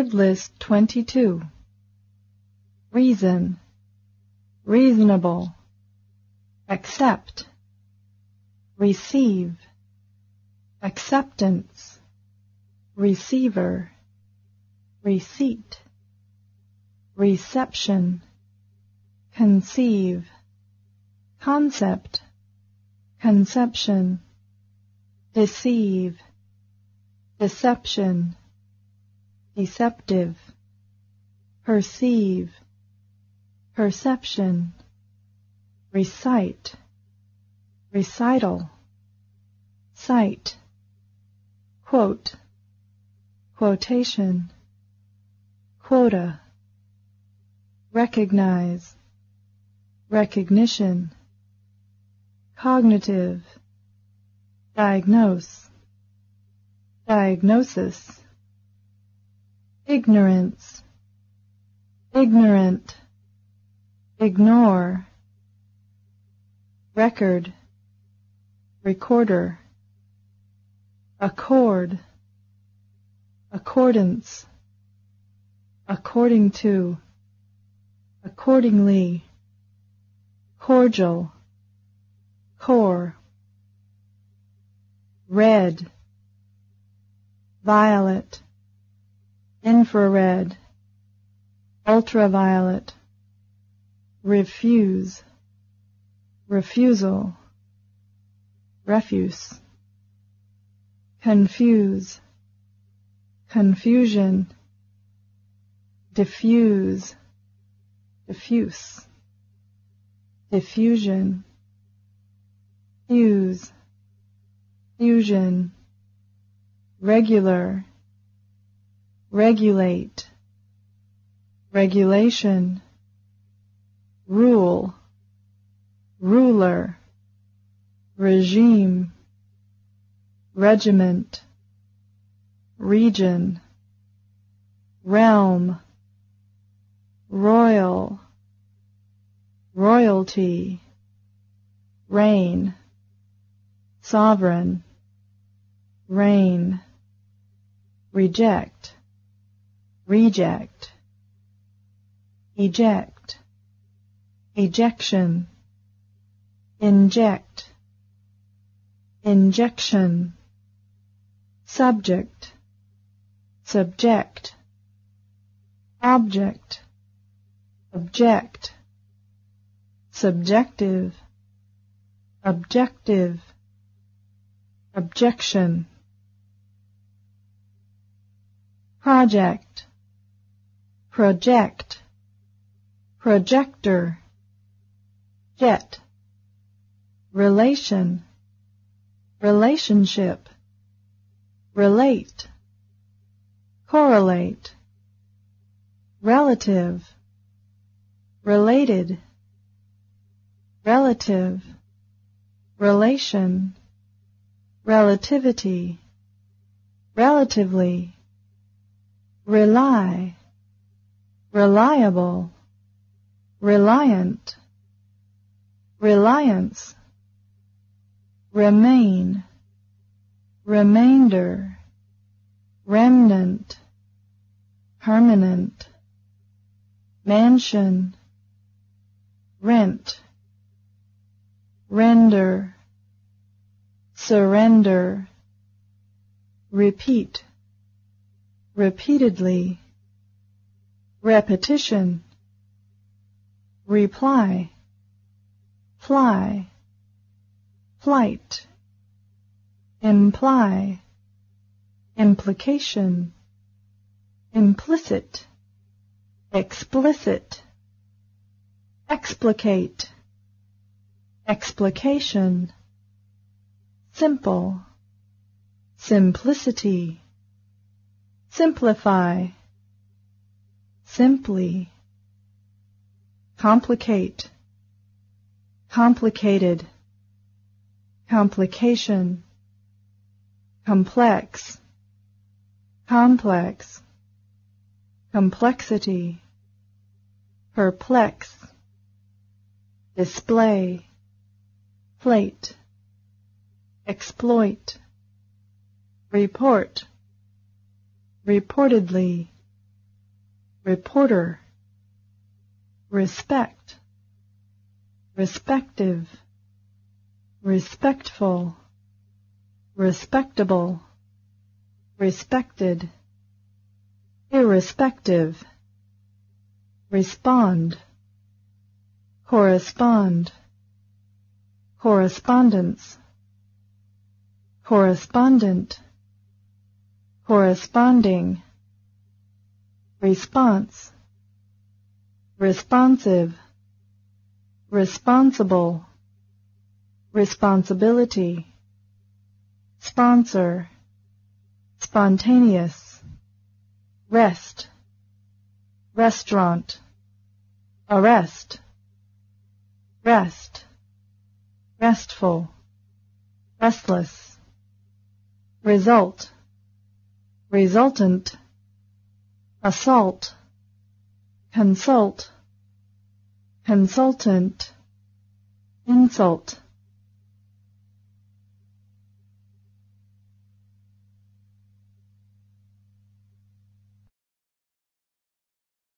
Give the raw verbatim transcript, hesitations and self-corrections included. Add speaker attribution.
Speaker 1: Word list twenty-two. Reason, reasonable, accept, receive, acceptance, receiver, receipt, reception, conceive, concept, conception, deceive, deception, deceptive, perceive, perception, recite, recital, cite, quote, quotation, quota, recognize, recognition, cognitive, diagnose, diagnosis, ignorance, ignorant, ignore, record, recorder, accord, accordance, according to, accordingly, cordial, core, red, violet, infrared, ultraviolet, refuse, refusal, refuse, confuse, confusion, diffuse, diffuse, diffusion, fuse, fusion, regular, regulate, regulation, rule, ruler, regime, regiment, region, realm, royal, royalty, reign, sovereign, reign, reject, reject, eject, ejection, inject, injection, subject, subject, object, object, subjective, objective, objection, project, project, projector, jet, relation, relationship, relate, correlate, relative, related, relative, relation, relativity, relatively, rely, reliable, reliant, reliance, remain, remainder, remnant, permanent, mansion, rent, render, surrender, repeat, repeatedly, repetition, reply, fly, flight, imply, implication, implicit, explicit, explicate, explication, simple, simplicity, simplify, simply, complicate, complicated, complication, complex, complex, complexity, perplex, display, plate, exploit, report, reportedly, reporter, respect, respective, respectful, respectable, respected, irrespective, respond, correspond, correspondence, correspondent, corresponding, response, responsive, responsible, responsibility, sponsor, spontaneous, rest, restaurant, arrest, rest, restful, restless, result, resultant, assault, consult, consultant, insult,